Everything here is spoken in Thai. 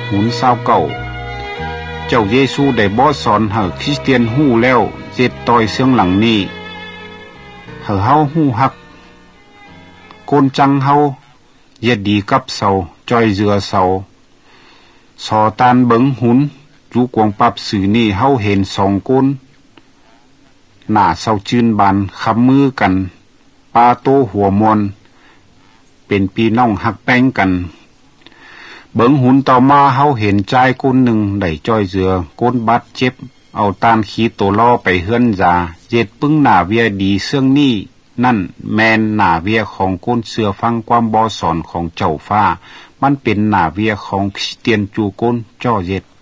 หุนเศร้าเก่าเจ้าเยซูได้บ่สอนให้คริสเตียนฮู้แล้วเจ็ดต่อยเสียงหลังนี้ให้เฮาฮู้ฮักโกนจังเฮาเย็ดดีกับเสาจอยเจือเสาสอตานเบิงหุนอยู่กวงปรับสื่อนี่เฮาเห็นสองก้นหน้าเศร้าจืนบานคำมือกันปาโตหัวมวนเป็นพี่น้องหักแป้งกันเบิงหุนต่อมาเฮาเห็นใจก้นหนึ่งได้จ้อยเจือก้นบัดเจ็บเอาตานขีโตล่อไปเฮือนยาเจ็ดปึ้งหน้าเวียดีเสื่องนี่นั่นแมนหน้าเวียของก้นเสือฟังความบอสอนของเจ้าฟ้ามันเป็นหน้าเวียของคริสเตียนจูก้นจ้อเย็ด